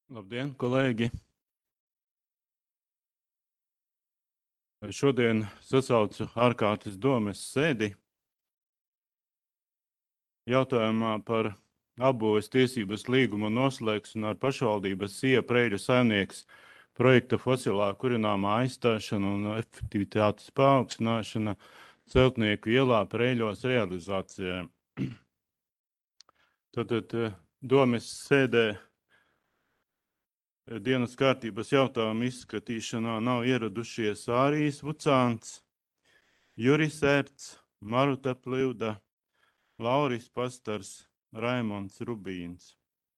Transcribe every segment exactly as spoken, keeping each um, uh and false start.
Labdien, kolēģi! Šodien sasaucu ārkārtas domes sēdi jautājumā par apbūves tiesības līguma noslēgšanu ar pašvaldības Sija Preļu saimnieks projekta fosilā kurināmā aizstāšana un efektivitātes paaugstināšana Celtnieku ielā Preļos realizācijai. Tātad domes sēdē dienas kārtības jautājumu izskatīšanā nav ieradušies Ārijs Vucāns, Juris Ērts, Maruta Pļivda, Lauris Pastars, Raimonds Rubīns.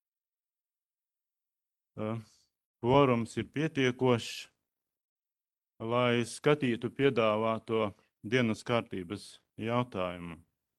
Kvorums ir pietiekošs, lai skatītu piedāvāto dienas kārtības jautājumu.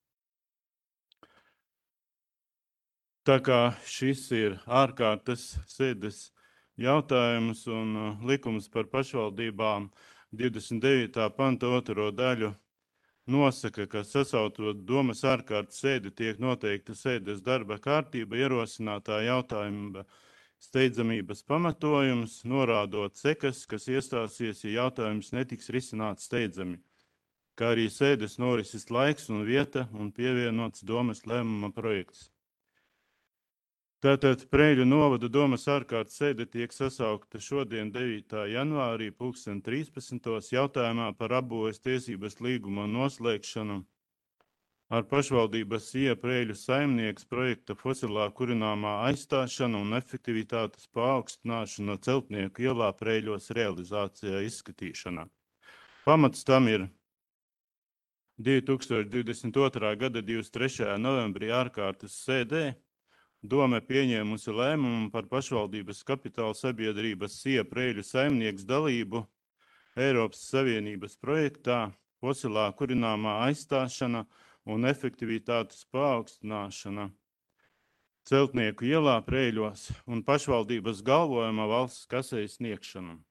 Tā kā šis ir ārkārtas sēdes jautājums un likums par pašvaldībām divdesmit devītā panta otro daļu nosaka, ka sasautot domas ārkārtas sēdi tiek noteikta sēdes darba kārtība, ierosinātā jautājuma steidzamības pamatojums, norādot sekas, kas iestāsies, ja jautājums netiks risināts steidzami, kā arī sēdes norises laiks un vieta un pievienots domas lēmuma projekts. Tātad Preļu novada domas ārkārtas sēde tiek sasaukta šodien devītā janvārī pulksten trīspadsmitos jautājumā par apbūves tiesības līguma noslēgšanu ar pašvaldības Sija Preļu saimnieks projekta fosilā kurināmā aizstāšana un efektivitātes paaugstināšana Celtnieku ielā Preļos realizācijā izskatīšanā. Pamats tam ir divi tūkstoši divdesmit otrā gada divdesmit trešajā novembrī ārkārtas sēdē Dome pieņēmusi lēmumu par pašvaldības kapitāla sabiedrības Sija Preļu saimnieks dalību Eiropas Savienības projektā fosilā kurināmā aizstāšana un efektivitātes paaugstināšana Celtnieku ielā Preļos un pašvaldības galvojuma valsts kasei sniegšanu.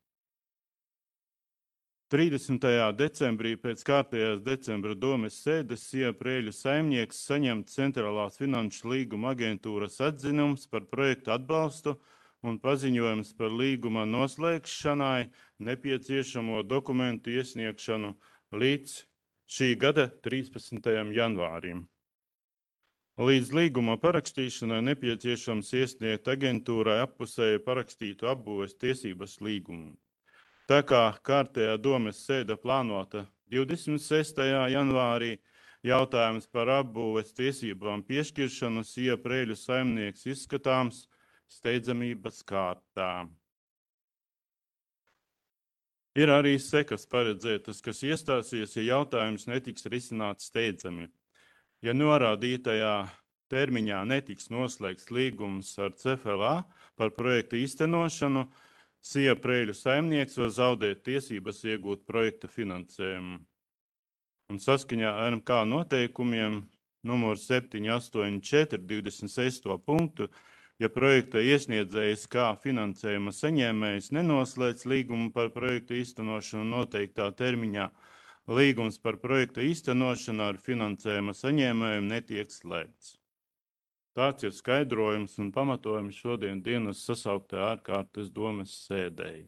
trīsdesmitajā decembrī pēc kārtējās decembra domes sēdes Sija Preļu saimnieks saņemt Centrālās finanšu līguma aģentūras atzinums par projektu atbalstu un paziņojums par līguma noslēgšanai nepieciešamo dokumentu iesniegšanu līdz šī gada trīspadsmitajam janvārim. Līdz līguma parakstīšanai nepieciešams iesniegt aģentūrai appusēji parakstītu apbūves tiesības līgumu. Tā kā kārtējā domes sēde plānota divdesmit sestajā janvārī, jautājums par apbūves tiesībām piešķiršanu Sija Preļu saimnieks izskatāms steidzamības kārtā. Ir arī sekas paredzētas, kas iestāsies, ja jautājums netiks risināts steidzami. Ja norādītajā termiņā netiks noslēgts līgums ar C F L A par projekta īstenošanu, Sija Preļu saimnieks var zaudēt tiesības iegūt projekta finansējumu. Un saskaņā ar M K noteikumiem numur septiņi astoņi četri divdesmit sesto punktu, ja projekta iesniedzējs kā finansējuma saņēmējs nenoslēdz līgumu par projekta īstenošanu noteiktā termiņā, līgums par projekta īstenošanu ar finansējuma saņēmējumu netiek slēgts. Tāds ir skaidrojums un pamatojums šodien dienas sasauktā ārkārtas domes sēdēji.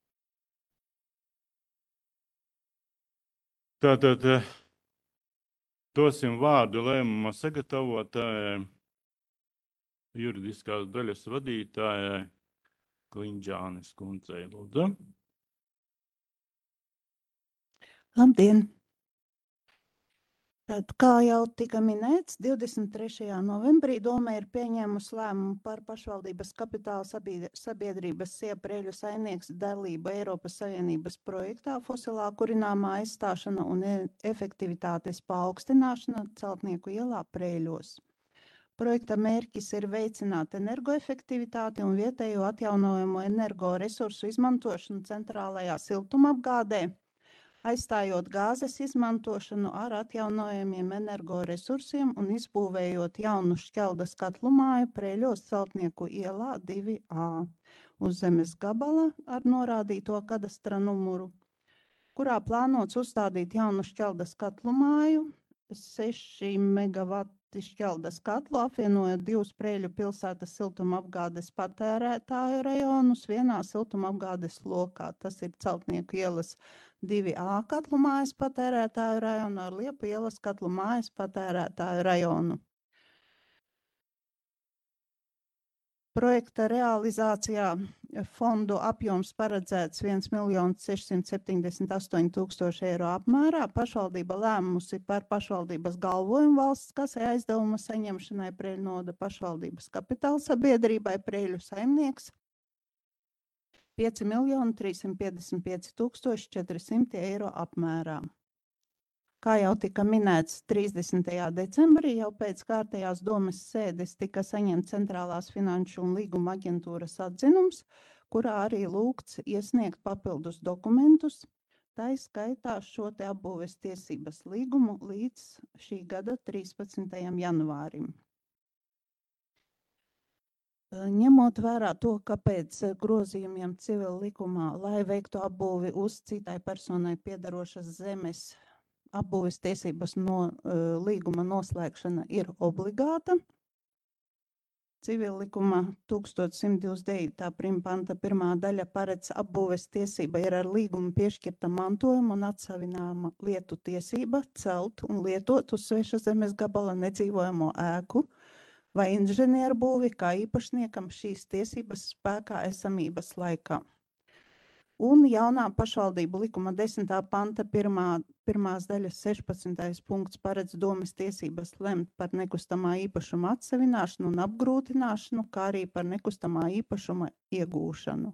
Tātad dosim vārdu lēmuma sagatavotājai, juridiskās daļas vadītājai Kliņģānes kundzei. Lūdzu. Labdien! Tad, kā jau tika minēts, divdesmit trešajā novembrī Dome ir pieņēmusi lēmumu par pašvaldības kapitāla sabiedrības Sija Preļu saimnieks dalību Eiropas Savienības projektā fosilā kurināmā aizstāšana un efektivitātes paaugstināšana Celtnieku ielā Preļos. Projekta mērķis ir veicināt energoefektivitāti un vietējo atjaunojamo energoresursu izmantošanu centrālajā siltumapgādē, aizstājot gāzes izmantošanu ar atjaunojamiem energoresursiem un izbūvējot jaunu šķeldas katlumāju Preļos Celtnieku ielā divi A uz zemes gabala ar norādīto kadastra numuru, kurā plānots uzstādīt jaunu šķeldas katlumāju seši megavati Šķeldas katlu, apvienojot divus Preļu pilsētas siltumapgādes patērētāju rajonus vienā siltumapgādes lokā. Tas ir Celtnieku ielas divi A katlu mājas patērētāju rajonu ar Liepu ielas katlu mājas patērētāju rajonu. Projekta realizācijā fondu apjoms paredzēts viens miljons sešsimt septiņdesmit astoņi tūkstoši eiro apmērā. Pašvaldība lēmusi par pašvaldības galvojumu valsts kasē aizdevuma saņemšanai Preļu novada pašvaldības kapitāla sabiedrībai Preļu saimnieks pieci miljoni trīssimt piecdesmit pieci tūkstoši četri simti eiro apmērā. Kā jau tika minēts, trīsdesmitajā decembrī jau pēc kārtējās domes sēdes tika saņemts Centrālās finanšu un līguma aģentūras atzinums, kurā arī lūgts iesniegt papildus dokumentus, tā skaitā šo te apbūves tiesības līgumu līdz šī gada trīspadsmitajam janvārim. Ņemot vērā to, ka pēc grozījumiem civil likumā, lai veiktu apbūvi uz citai personai piedarošas zemes, apbūves tiesības no uh, līguma noslēgšana ir obligāta. Civil likuma tūkstoš simt divdesmit devītā prim panta pirmā daļa paredz apbūves tiesība ir ar līgumu piešķirta mantojuma un atsavināma lietu tiesība celt un lietot uz sveša zemes gabala nedzīvojamo ēku vai inženieru būvi kā īpašniekam šīs tiesības spēkā esamības laikā. Un jaunā pašvaldību likuma desmitā panta pirmā, pirmās daļas sešpadsmitais punkts paredz domes tiesības lemt par nekustamā īpašuma atsevināšanu un apgrūtināšanu, kā arī par nekustamā īpašuma iegūšanu.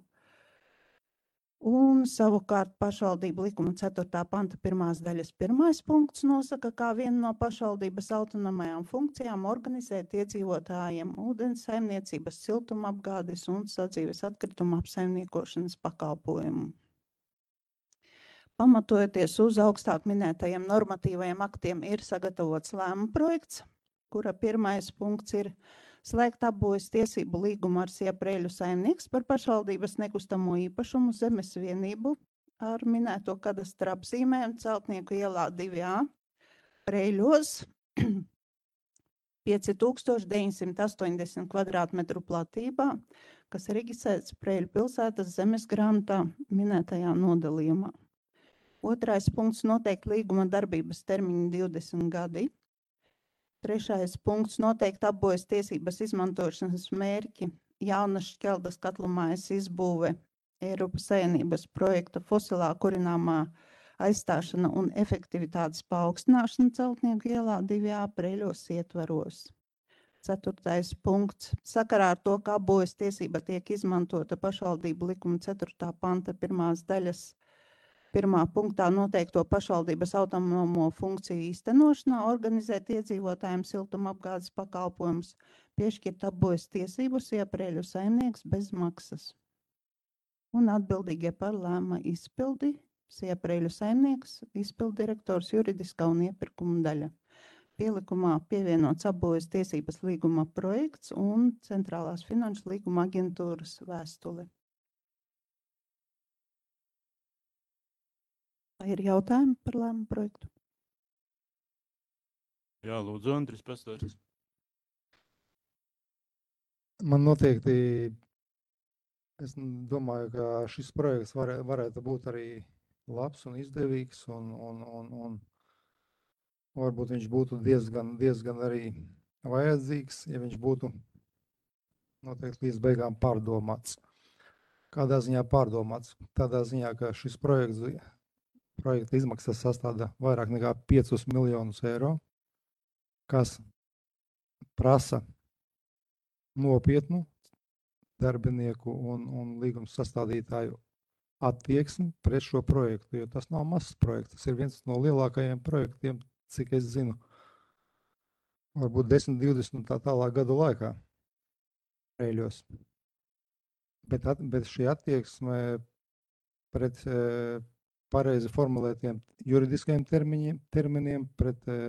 Un savukārt pašvaldību likuma ceturtā panta pirmās daļas pirmais punkts nosaka, kā vienu no pašvaldības autonomajām funkcijām organizēt iedzīvotājiem ūdens saimniecības, siltumapgādes un sadzīves atkrituma apsaimniekošanas pakalpojumu. Pamatojoties uz augstāk minētajiem normatīvajiem aktiem ir sagatavots lēmuma projekts, kura pirmais punkts ir slēgt apbūves tiesību līgumu ar Preļu saimnieks par pašvaldības nekustamo īpašumu zemes vienību ar minēto kadastra apzīmēm Celtnieku ielā divi A Preļos pieci tūkstoši deviņsimt astoņdesmit kvadrātmetru platībā, kas reģistrēts Preļu pilsētas zemes grāmatā minētajā nodalījumā. Otrais punkts noteikti līguma darbības termiņu divdesmit gadi. Trešais punkts noteikti apbūves tiesības izmantošanas mērķi jaunas Šķeldas katlu mājas izbūve Eiropas Savienības projekta fosilā kurināmā aizstāšana un efektivitātes paaugstināšana Celtnieku ielā divi A Preļos ietvaros. Ceturtais punkts. Sakarā ar to, ka apbūves tiesība tiek izmantota pašvaldību likuma ceturtā panta pirmās daļas pirmā punktā noteikto pašvaldības autonomo funkciju īstenošanā, organizēt iedzīvotājiem siltumapgādes pakalpojumus, piešķirt apbūves tiesības Preļu saimnieks bez maksas. Un atbildīgie par lēmuma izpildi Preļu saimnieks, izpilddirektors juridiskā un iepirkuma daļa. Pielikumā pievienots apbūves tiesības līguma projekts un Centrālās finanšu līguma aģentūras vēstule. Vai ir jautājumi par lēmumu projektu? Jā, lūdzu, Andris Pastors. Man noteikti, es domāju, ka šis projekts var, varētu būt arī labs un izdevīgs, un, un, un, un varbūt viņš būtu diezgan, diezgan arī vajadzīgs, ja viņš būtu noteikti līdz beigām pārdomāts. Kādā ziņā pārdomāts? Tādā ziņā, ka šis projekts, projekta izmaksas sastāda vairāk nekā piecus miljonus eiro, kas prasa nopietnu darbinieku un, un līguma sastādītāju attieksmi pret šo projektu, jo tas nav mazs projekts. Tas ir viens no lielākajiem projektiem, cik es zinu, varbūt desmit, divdesmit tā tālāk gadu laikā Preļos. Bet, at, bet šī attieksme pret e, pareizi formulētiem juridiskajiem termiņiem, terminiem, pret e,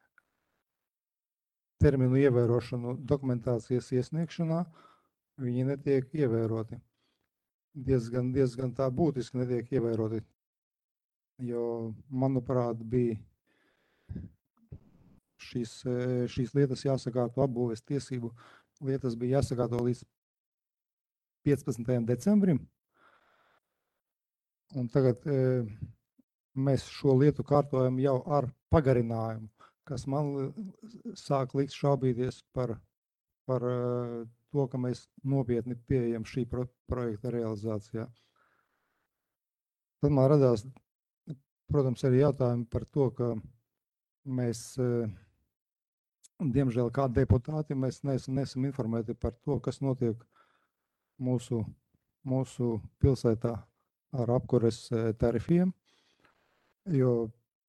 terminu ievērošanu dokumentācijas iesniegšanā, viņi netiek ievēroti. Diezgan, diezgan tā būtiski netiek ievēroti, jo, manuprāt, bija šīs, šīs lietas jāsakārto apbūves tiesību. Lietas bija jāsakārto līdz piecpadsmitajam decembrim. Un tagad e, mēs šo lietu kārtojam jau ar pagarinājumu, kas man sāk likt šaubīties par, par e, to, ka mēs nopietni pieejam šī pro, projekta realizācijā. Tad man radās, protams, arī jautājumi par to, ka mēs, e, diemžēl kā deputāti, mēs neesam, neesam informēti par to, kas notiek mūsu, mūsu pilsētā ar apkures tarifiem, jo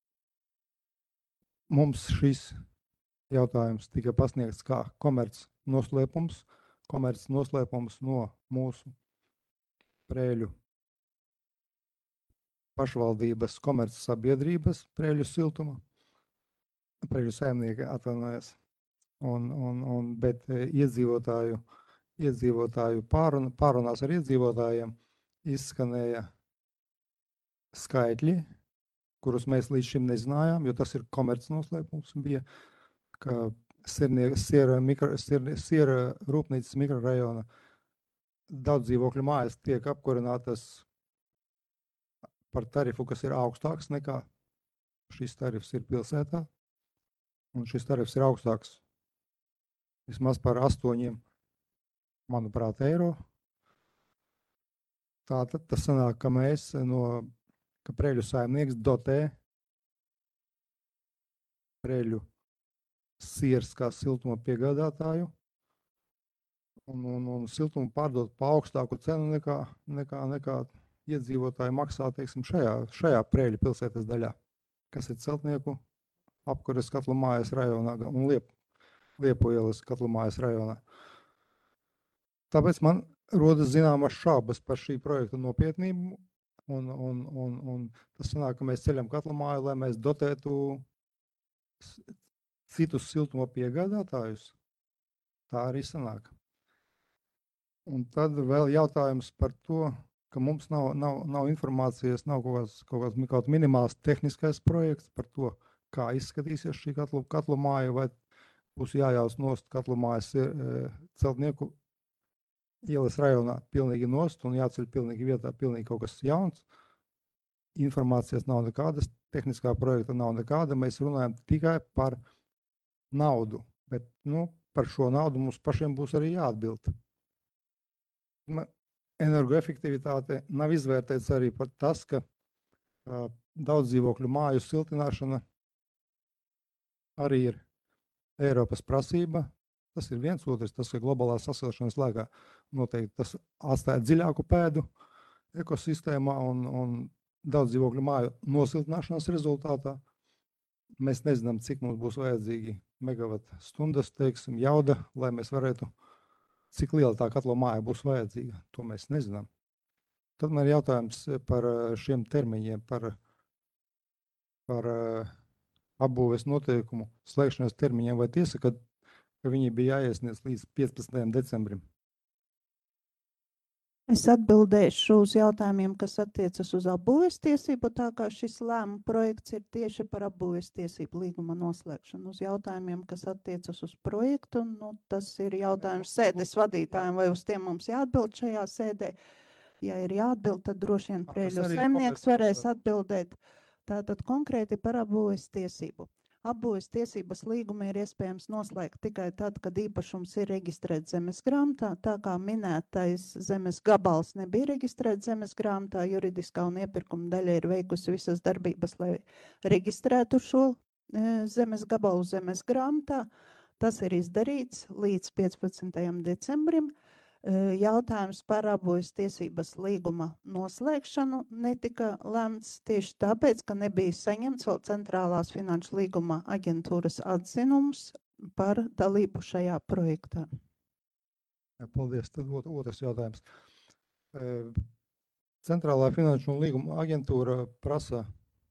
mums šis jautājums tika pasniegts kā komerc noslēpums, komerc noslēpums no mūsu Prēļu pašvaldības komerc sabiedrības Prēļu siltuma, Prēļu saimnieki atvainojas, un, un, un, bet iedzīvotāju, iedzīvotāju pārun, pārunās ar iedzīvotājiem izskanēja skaitļi, kurus mēs līdz šim nezinājām, jo tas ir komerc noslēpums bija, ka siera, mikro, siera, siera rūpnīcas mikrorajona daudz dzīvokļu mājas tiek apkurinātas par tarifu, kas ir augstāks nekā šis tarifs ir pilsētā, un šis tarifs ir augstāks vismaz par astoņiem, manuprāt, eiro. Tātad tas sanāk, ka mēs no, ka Prēļu saimnieks dotē Prēļu sieras kā siltuma piegādātāju un, un, un siltumu pārdot pa augstāku cenu nekā, nekā, nekā iedzīvotāji maksā, teiksim, šajā, šajā Prēļu pilsētas daļā, kas ir Celtnieku apkures katlu mājas rajonā un Liep, Liepu ielas katlu mājas rajonā. Tāpēc man rodas zināmas šaubas par šī projekta nopietnību, un, un, un, un tas sanāk, ka mēs ceļam katlu māju, lai mēs dotētu citus siltuma piegādātājus. Tā arī sanāk. Un tad vēl jautājums par to, ka mums nav, nav, nav informācijas, nav kaut kāds, kaut kāds kaut minimāls tehniskais projekts par to, kā izskatīsies šī katlu, katlu māja, vai būs jājaus nost katlu mājas e, Celtnieku ielas rajonā pilnīgi nost un jāceļ pilnīgi vietā, pilnīgi kaut kas jauns. Informācijas nav nekādas, tehniskā projekta nav nekāda, mēs runājam tikai par naudu, bet nu, par šo naudu mums pašiem būs arī jāatbild. Energoefektivitāte nav izvērtēts arī par tas, ka uh, daudz dzīvokļu māju siltināšana arī ir Eiropas prasība. Tas ir viens otrs, tas, ka globālās sasilšanas laikā noteikti tas atstāja dziļāku pēdu ekosistēmā un, un daudz dzīvokļu māju nosiltināšanas rezultātā. Mēs nezinām, cik mums būs vajadzīgi megavatu stundas, teiksim, jauda, lai mēs varētu, cik liela tā katlo māja būs vajadzīga. To mēs nezinām. Tad man ir jautājums par šiem termiņiem, par, par apbūves noteikumu slēgšanas termiņiem, vai tiesa, ka ka viņi bija jāiesniedz līdz piecpadsmitajam decembrim. Es atbildēšu uz jautājumiem, kas attiecas uz apbūves tiesību, tā kā šis lēmuma projekts ir tieši par apbūves tiesību līguma noslēgšanu. Uz jautājumiem, kas attiecas uz projektu, nu, tas ir jautājums sēdes vadītājiem, vai uz tiem mums jāatbild šajā sēdē. Ja ir jāatbild, tad droši vien Prēļu saimnieks varēs atbildēt. Tātad konkrēti par apbūves tiesību. Apbūves tiesības līguma ir iespējams noslēgt tikai tad, kad īpašums ir reģistrēts zemes grāmatā. Tā kā minētais zemes gabals nebija reģistrēts zemes grāmatā, juridiskā un iepirkuma daļa ir veikusi visas darbības, lai reģistrētu šo e, zemes gabalu zemes grāmatā. Tas ir izdarīts līdz piecpadsmitajam decembrim. Jautājums par apbūves tiesības līguma noslēgšanu netika lemts tieši tāpēc, ka nebija saņemts vēl centrālās finanšu līguma aģentūras atzinums par dalību šajā projektā. Jā, paldies. Tad otrs jautājums. Centrālā finanšu un līguma aģentūra prasa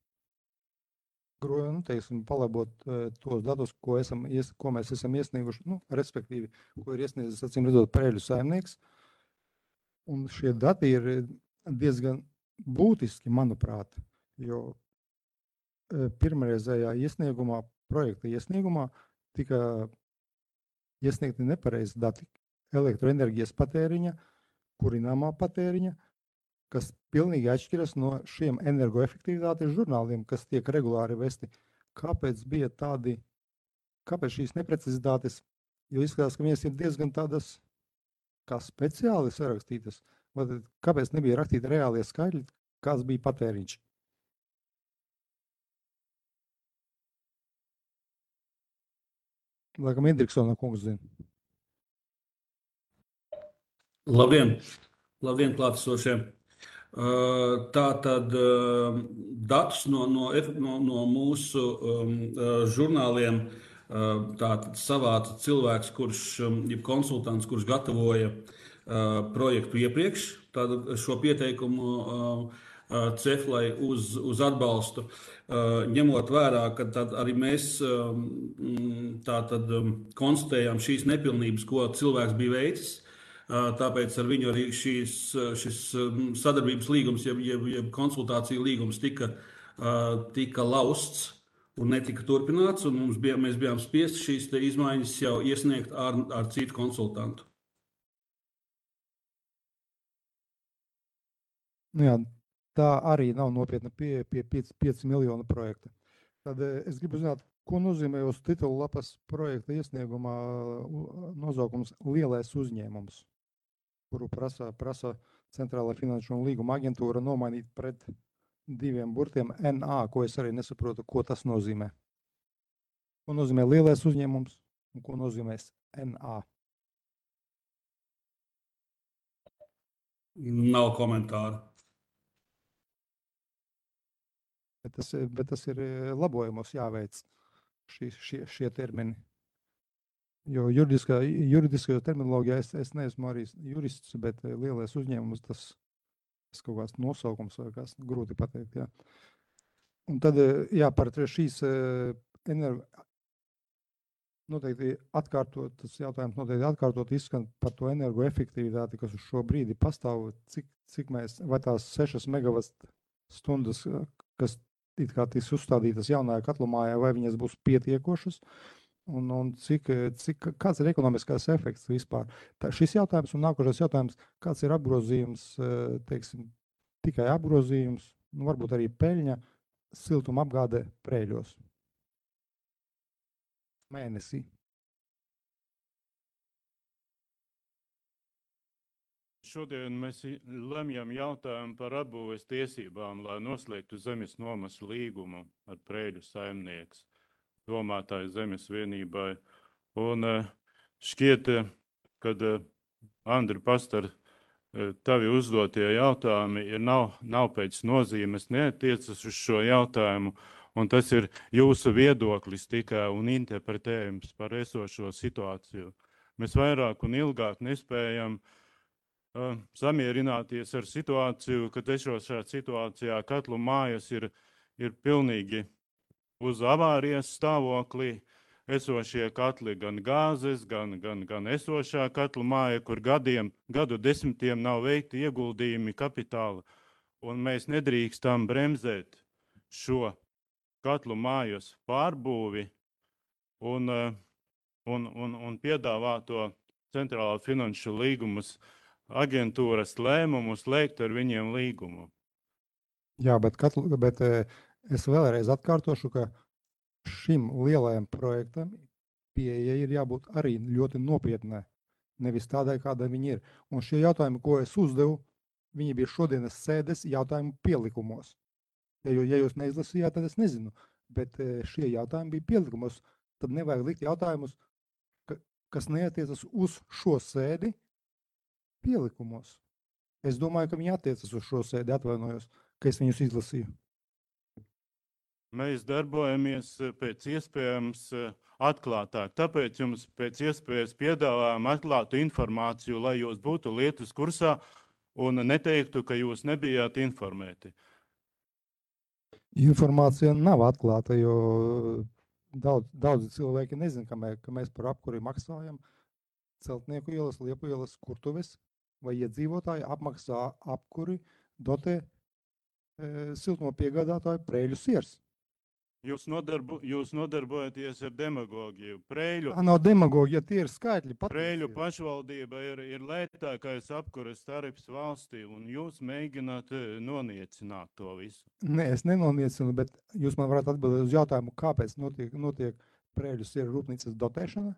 nu, teiksim, palabot uh, tos datus, ko, esam, ies, ko mēs esam iesnieguši, nu, respektīvi, ko ir iesniedzis, acīm redzot, Prēļu saimnieks. Un šie dati ir diezgan būtiski, manuprāt, jo uh, pirmreizējā iesniegumā projekta iesniegumā tika iesniegti nepareizi dati elektroenerģijas patēriņa, kurināmā patēriņa, kas pilnīgi atšķiras no šiem energoefektivitātes žurnāliem, kas tiek regulāri vesti. Kāpēc bija tādi, kāpēc šīs neprecizitātes, jo izskatās, ka viņas ir diezgan tādas kā speciāli sarakstītas, vai tad kāpēc nebija rakstīti reālie skaitļi, kāds bija patēriņš? Laikam Indriksona kungs zina. Labdien, labdien klātesošie. Uh, Tā tad uh, datus no, no, no, no mūsu um, uh, žurnāliem uh, tātad savāca cilvēks, kurš, um, jeb konsultants, kurš gatavoja uh, projektu iepriekš, tātad šo pieteikumu uh, uh, Ceflai uz, uz atbalstu, uh, ņemot vērā, ka tad arī mēs um, tātad um, konstatējām šīs nepilnības, ko cilvēks bija veicis. Tāpēc ar viņu arī šīs, šis sadarbības līgums, jeb, jeb, jeb konsultāciju līgums tika, tika lausts un netika turpināts. Un mums bija, mēs bijām spiesti šīs te izmaiņas jau iesniegt ar, ar citu konsultantu. Nu jā, tā arī nav nopietna pie, pie pieci miljonu projekta. Tad es gribu zināt, ko nozīmē uz titulu lapas projekta iesniegumā nosaukums lielais uzņēmums, kuru prasa, prasa Centrālā finanšu un līguma aģentūra nomainīt pret diviem burtiem N A, ko es arī nesaprotu, ko tas nozīmē. Ko nozīmē lielais uzņēmums un ko nozīmē N A? Nav komentāru. Bet tas, bet tas ir labojumos jāveic šie, šie, šie termini. Jo juridiskā, juridiskajā terminologijā es, es neesmu arī jurists, bet lielais uzņēmums, tas, tas kaut kāds nosaukums vai kāds grūti pateikt. Jā. Un tad, jā, par šīs energo, noteikti atkārtot, tas jautājums noteikti atkārtot izskan par to energoefektivitāti, kas uz šo brīdi pastāv, cik, cik mēs, vai tās sešas megavatt stundas, kas it kā tiks uzstādītas jaunajā katlumājā, vai viņas būs pietiekošas, un, un cik, cik, kāds ir ekonomiskās efekts vispār. Tā, šis jautājums un nākošais jautājums, kāds ir apgrozījums, teiksim, tikai apgrozījums, nu, varbūt arī peļņa siltuma apgāde Prēļos mēnesī. Šodien mēs lemjam jautājumu par atbūves tiesībām, lai noslēgtu zemes nomas līgumu ar Prēļu saimnieks, domātāju zemes vienībai. Un šķiet, kad Andri Pastar, tavi uzdotie jautājumi ir nav, nav pēc nozīmes, neatiecas uz šo jautājumu, un tas ir jūsu viedoklis tikai un interpretējums par esošo situāciju. Mēs vairāk un ilgāk nespējam uh, samierināties ar situāciju, ka esošajā situācijā katlu mājas ir, ir pilnīgi uz avārijas stāvoklī. Esošie katli gan gāzes, gan, gan, gan esošā katlu māja, kur gadiem, gadu desmitiem nav veikti ieguldījumi kapitāla, un mēs nedrīkstam bremzēt šo katlu mājas pārbūvi un, un, un, un piedāvāto Centrālā finanšu līgumus aģentūras lēmumu slēgt ar viņiem līgumu. Jā, bet, katlu, bet es vēlreiz atkārtošu, ka šim lielajam projektam pieeja ir jābūt arī ļoti nopietnai, nevis tādai, kāda viņi ir. Un šie jautājumi, ko es uzdevu, viņi bija šodienas sēdes jautājumu pielikumos. Ja, ja jūs neizlasījāt, tad es nezinu, bet šie jautājumi bija pielikumos, tad nevajag likt jautājumus, ka, kas neatiecas uz šo sēdi pielikumos. Es domāju, ka viņi attiecas uz šo sēdi, atvainojos, ka es viņus izlasīju. Mēs darbojamies pēc iespējams atklātāk, tāpēc jums pēc iespējas piedāvājam atklātu informāciju, lai jūs būtu lietas kursā un neteiktu, ka jūs nebijāt informēti. Informācija nav atklāta, jo daudz, daudzi cilvēki nezin, ka, mē, ka mēs par apkuri maksājam Celtnieku ielas, Liepu ielas kurtuves vai iedzīvotāji apmaksā apkuri dotē e, siltumo piegādātāju Prēļu siers. Jūs, nodarbo, jūs nodarbojaties ar demagogiju. Preļu, Tā nav demagogija, tie ir skaitļi. Preļu patiesība. pašvaldība ir, ir lētākais apkures tarifs valstī, un jūs mēģināt eh, noniecināt to visu. Nē, es nenoniecinu, bet jūs man varat atbildēt uz jautājumu, kāpēc notiek, notiek Preļu sieru rūpnīcas dotēšana?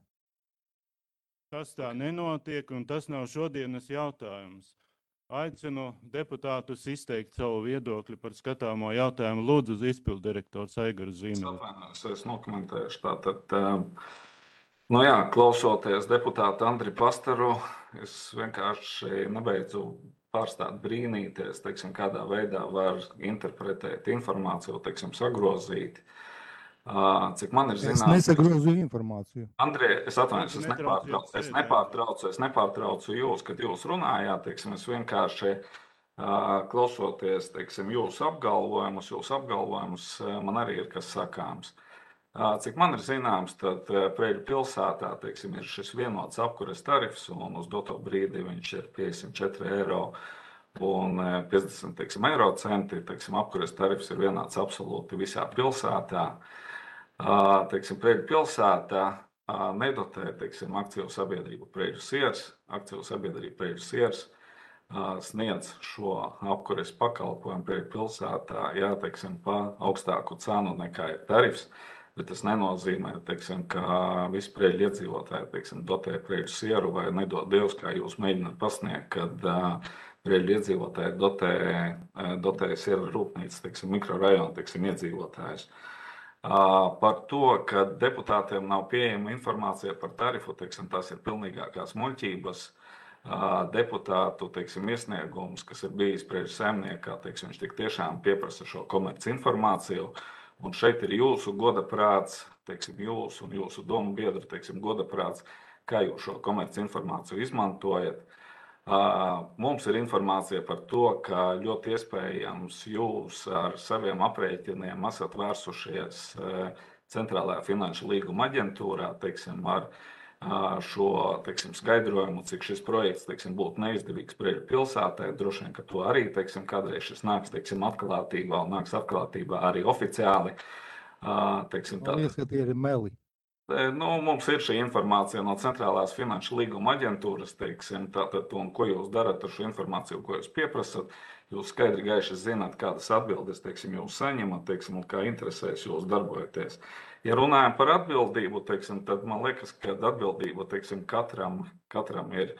Tas tā nenotiek, un tas nav šodienas jautājums. Aicinu deputātus izteikt savu viedokli par skatāmo jautājumu. Lūdzu, uz izpildu direktors Aigaru Es Zīmeli. atvainojos, es nokomentēšu. Tātad, nu jā, klausoties deputātu Andri Pastaru, es vienkārši nebeidzu pārstāt brīnīties, teiksim, kādā veidā var interpretēt informāciju, teiksim, sagrozīt. Cik man ir Es zināms, nesagrozu informāciju. Andrie, es atvainojos, es Lūdzu, nepārtraucu, netrauciet es sēdēt. nepārtraucu, es nepārtraucu jūs, kad jūs runājāt, teiksim, es vienkārši ā, klausoties, teiksim, jūsu apgalvojumus, jūsu apgalvojumus, ā, man arī ir kas sakāms. Ā, Cik man ir zināms, tad ā, Preļu pilsētā, teiksim, ir šis vienots apkures tarifs, un uz doto brīdi viņš ir piecdesmit četri eiro un ā, piecdesmit, teiksim, eiro centi, teiksim, apkures tarifs ir vienāds absolūti visā pilsētā. Ā, Teiksim, Preļu pilsētā ā, nedotē, teiksim, akciju sabiedrību Preļu siers, akciju sabiedrību Preļu siers ā, sniedz šo apkures pakalpojumu Preļu pilsētā, jā, teiksim, pa augstāku cenu nekā ir tarifs, bet tas nenozīmē, teiksim, ka visi Preļu iedzīvotāji, teiksim, dotē Preļu sieru vai nedod Dievs, kā jūs mēģināt pasniegt, kad ā, Preļu iedzīvotāji dotē, ā, dotē sieru rūpnīcas, teiksim, mikrorajonu, teiksim, iedzīvotājus. Ā, Par to, ka deputātiem nav pieejama informācija par tarifu, teiksim, tas ir pilnīgākās muļķības. Ā, Deputātu, teiksim, iesniegums, kas ir bijis Preļu saimniekā, teiksim, viņš tik tiešām pieprasa šo komerci informāciju, un šeit ir jūsu godaprāts, teiksim, jūs un jūsu domu biedru, teiksim, godaprāts, kā jūs šo komerci informāciju izmantojat. Ā, Mums ir informācija par to, ka ļoti iespējams jūs ar saviem aprēķiniem esat vērsušies ā, Centrālajā finanšu līguma aģentūrā, teiksim, ar ā, šo, teiksim, skaidrojumu, cik šis projekts, teiksim, būtu neizdevīgs Preļu pilsētai. Droši vien, ka to arī, teiksim, kādreiz šis nāks, teiksim, atklātībā un nāks atklātībā arī oficiāli. Ā, Teiksim, Man tātad, liekas, ka tie ir meli. Nu, mums ir šī informācija no Centrālās finanšu līguma aģentūras, teiksim, tātad, un ko jūs darat ar šo informāciju, ko jūs pieprasat. Jūs skaidri gaiši zināt, kādas atbildes, teiksim, jūs saņemat, teiksim, un kā interesēs jūs darbojaties. Ja runājam par atbildību, teiksim, tad man liekas, ka atbildība, teiksim, katram, katram ir,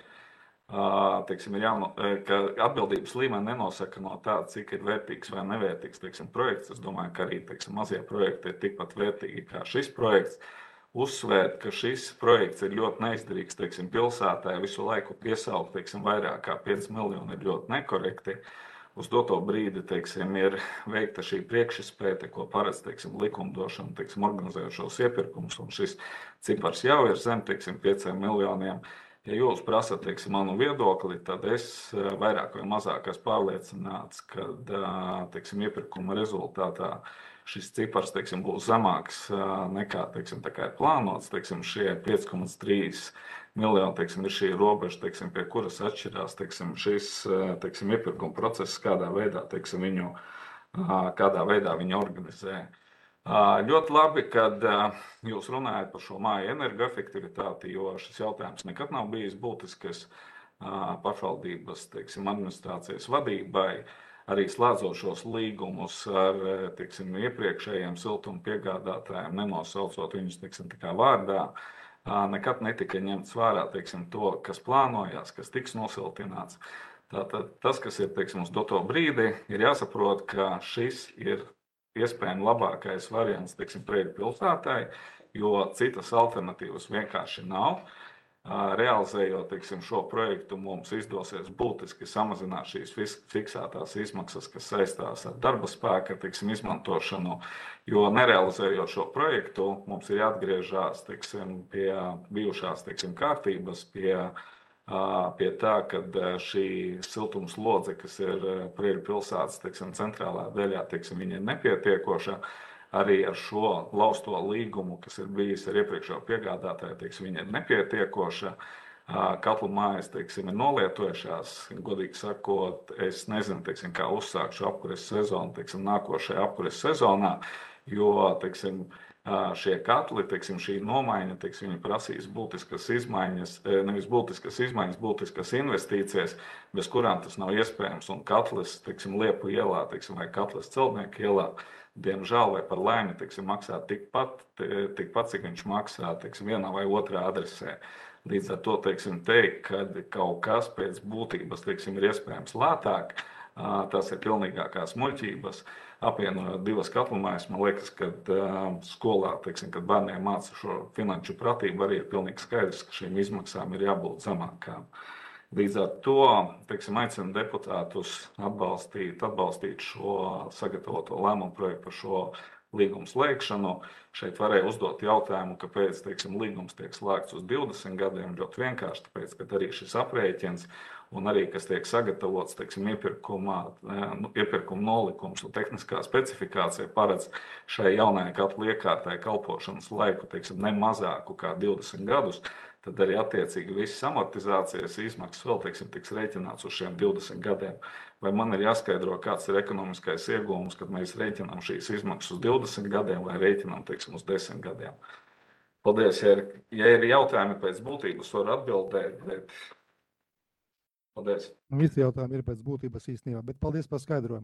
ā, teiksim, ir jāno, ka atbildības līmeni nenosaka no tā, cik ir vērtīgs vai nevērtīgs, teiksim, projekts. Es domāju, ka arī, teiksim, mazie projekti ir tikpat vērtīgi kā šis projekts. Uzsvērt, ka šis projekts ir ļoti neizdevīgs, teiksim, pilsētai, visu laiku piesaukt, teiksim, vairāk kā pieci miljoni ir ļoti nekorekti. Uz doto brīdi, teiksim, ir veikta šī priekšizpēte, ko paredz, teiksim, likumdošana, teiksim, organizējušos iepirkumus, un šis cipars jau ir zem, teiksim, pieciem miljoniem. Ja jūs prasat, teiksim, manu viedokli, tad es ā, vairāk vai mazāk esmu pārliecināts, ka, teiksim, iepirkuma rezultātā šis cipars, teiksim, būs zemāks ā, nekā, teiksim, tā kā ir plānots. Teiksim, šie pieci komats trīs miljoni, teiksim, ir šī robeža, teiksim, pie kuras atšķirās, teiksim, šis, ā, teiksim, iepirkuma process, kādā veidā, teiksim, viņu, ā, kādā veidā viņi organizē. Ā, Ļoti labi, kad ā, jūs runājat par šo māju energoefektivitāti, jo šis jautājums nekad nav bijis būtisks ā, pašvaldības, teiksim, administrācijas vadībai. Arī slēdzot šos līgumus ar, teiksim, iepriekšējiem siltuma piegādātājiem, nenosaucot viņus, teiksim, tā kā vārdā, ā, nekad netika ņemts vērā, teiksim, to, kas plānojās, kas tiks nosiltināts. Tātad tas, kas ir, teiksim, uz doto brīdi, ir jāsaprot, ka šis ir iespējami labākais variants, teiksim, Preļu pilsētai, jo citas alternatīvas vienkārši nav. Ā, Realizējot, teiksim, šo projektu, mums izdosies būtiski samazināt šīs fis- fiksētās izmaksas, kas saistās ar darba spēka, teiksim, izmantošanu, jo nerealizējot šo projektu, mums ir jāatgriežas, teiksim, pie bijušās, teiksim, kārtības, pie, ā, pie tā, ka šī siltumslodze, kas ir Preļu pilsētas, teiksim, centrālā daļā, teiksim, viņa ir nepietiekoša. Arī ar šo lausto līgumu, kas ir bijis ar iepriekšējo piegādātāju, teiksim, viņa ir nepietiekoša. katlu mājas, teiksim, ir nolietojušās. Godīgi sakot, es nezinu, teiksim, kā uzsākt šo apkures sezonu, teiksim, nākošajā apkures sezonā, jo, teiksim, šie katli, teiksim, šī nomaiņa, teiksim, viņi prasīs būtiskas izmaiņas, nevis būtiskas izmaiņas, būtiskas investīcijas, bez kurām tas nav iespējams. Un katlis, teiksim, Liepu ielā, teiksim, vai katlis Celtnieku ielā, diemžēl vai par laimi, teiksim, maksā tikpat, tikpat, cik viņš maksā, teiksim, vienā vai otrā adresē. Līdz ar to, teiksim, teikt, ka kaut kas pēc būtības, teiksim, ir iespējams lētāk, tas ir pilnīgākās muļķības. Apvienojot divas katlumājas, man liekas, ka uh, skolā, teiksim, kad bērniem māca šo finanšu pratību, arī ir pilnīgi skaidrs, ka šīm izmaksām ir jābūt zemākām. Līdz ar to, teiksim, aicinu deputātus atbalstīt, atbalstīt šo sagatavoto lēmumu projektu par šo līgumu slēgšanu. Šeit varēja uzdot jautājumu, kāpēc, teiksim, līgums tiek slēgts uz divdesmit gadiem. Ļoti vienkārši, tāpēc, ka arī šis aprēķins un arī, kas tiek sagatavots, teiksim, iepirkumā, nu, iepirkuma nolikums un tehniskā specifikācija paredz šai jaunajai katlu iekārtai kalpošanas laiku, teiksim, ne mazāku kā divdesmit gadus, tad arī attiecīgi visas amortizācijas izmaksas vēl, teiksim, tiks rēķināts uz šiem divdesmit gadiem. Vai man ir jāskaidro, kāds ir ekonomiskais iegūms, kad mēs rēķinām šīs izmaksas uz divdesmit gadiem vai rēķinām, teiksim, uz desmit gadiem? Paldies, ja ir, ja ir jautājumi pēc būtības, var atbildēt, bet paldies. Visi jautājumi ir pēc būtības īstenībā, bet paldies par skaidrojumu.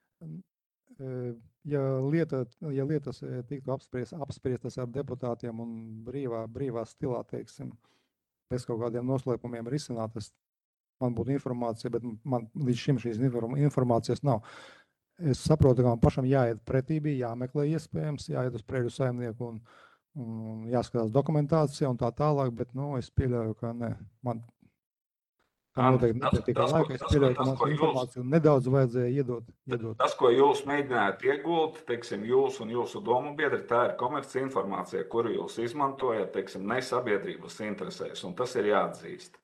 Ja, lieta, ja lietas tiktu apspriest, apspriestas ar deputātiem un brīvā, brīvā stilā, teiksim, bez kaut kādiem noslēpumiem risinātas, man būtu informācija, bet man līdz šim šīs informācijas nav. Es saprotu, ka man pašam jāiet pretībā, jāmeklē iespējams, jāiet uz Preļu saimnieku un, un jāskatās dokumentācija un tā tālāk, bet, nu, es pieļauju, ka ne. Man Tam noteikti nepietiekā laika. Es pieļauju, ka man informāciju nedaudz vajadzēja iedot. iedot. Tas, ko jūs mēģinājāt iegūt, teiksim, jūs un jūsu domu biedri, tā ir komerci informācija, kuru jūs izmantojat, teiksim, ne sabiedrības interesēs, un tas ir jāatzīst.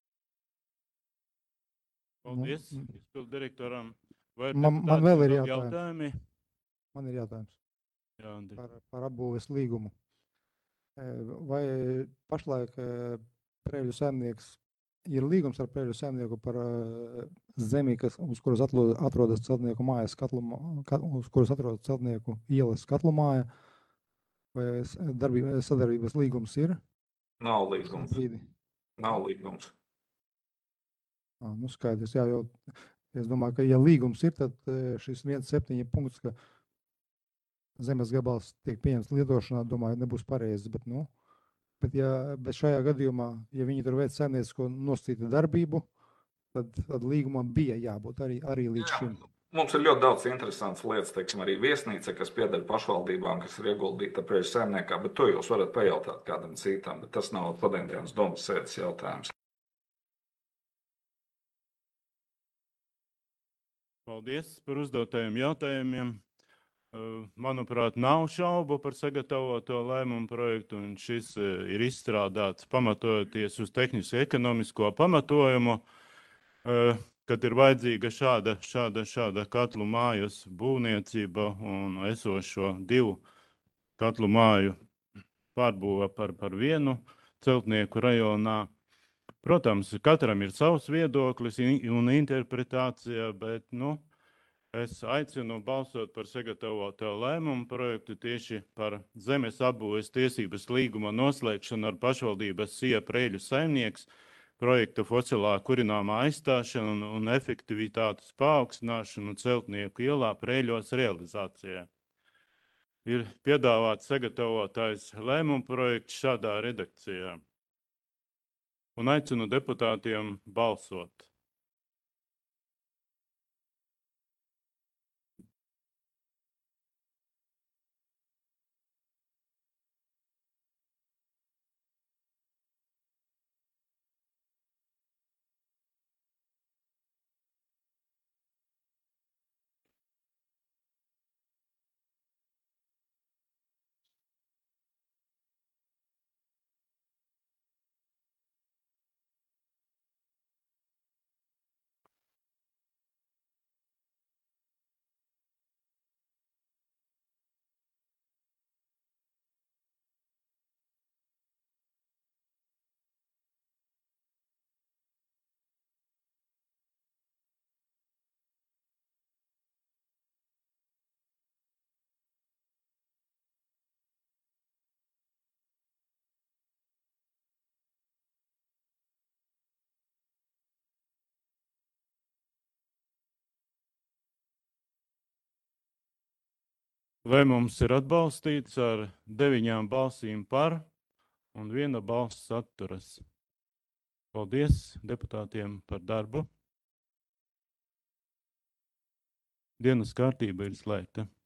Paldies, izpildu direktoram. Vai Man, man vēl ir jautājumi. jautājumi? Man ir jautājums Jā, Andri. par, par apbūves līgumu. Vai pašlaik Preļu saimnieks ir līgums ar Preļu saimnieku par zemi, kas, uz kuras atrodas celtnieku mājas, katlu, uz kuras atrodas celtnieku ielas katlu māja, vai darbība, sadarbības līgums ir? Nav līgums. Brīdi. Nav līgums. À, nu skaidrs, jā, jo es domāju, ka ja līgums ir, tad šis viens septiņi punkts, ka zemes gabals tiek pieņemts lietošanā, domāju, nebūs pareizi, bet, nu, Bet, ja, bet šajā gadījumā, ja viņi tur veic saimniecisko nosacītu darbību, tad, tad līgumam bija jābūt arī, arī līdz šim. Mums ir ļoti daudz interesants lietas, teiksim, arī viesnīca, kas pieder pašvaldībām, kas ir ieguldīta Preļu saimniekā, bet to jūs varat pajautāt kādam citam, bet tas nav šodienas domas sēdes jautājums. Paldies par uzdotajiem jautājumiem. Manuprāt, nav šaubu par sagatavoto lēmumu projektu, un šis ir izstrādāts pamatojoties uz tehnisko ekonomisko pamatojumu, kad ir vajadzīga šāda, šāda, šāda katlu mājas būvniecība un esošo divu katlu māju pārbūva par, par vienu celtnieku rajonā. Protams, katram ir savs viedoklis un interpretācija, bet, nu, es aicinu balsot par sagatavoto lēmumu projektu tieši par zemes apbūves tiesības līguma noslēgšanu ar pašvaldības Sija Preļu saimnieks, projekta fosilā kurināmā aizstāšanu un, un efektivitātes paaugstināšanu celtnieku ielā Preļos realizācijā. Ir piedāvāts sagatavotājs lēmumu projekts šādā redakcijā. Un aicinu deputātiem balsot. Vai mums ir atbalstīts ar deviņām balsīm par un viena balss atturas? Paldies deputātiem par darbu. Dienas kārtība ir slēgta.